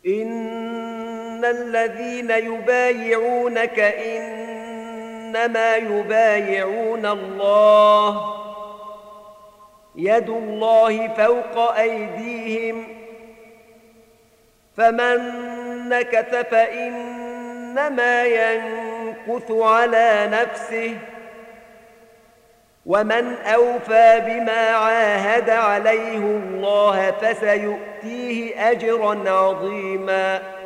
إن الذين يبايعونك إنما يبايعون الله يد الله فوق أيديهم فمن نكث فإنما ينكث على نفسه ومن أوفى بما عاهد عليه الله فسيؤتيه أجرا عظيما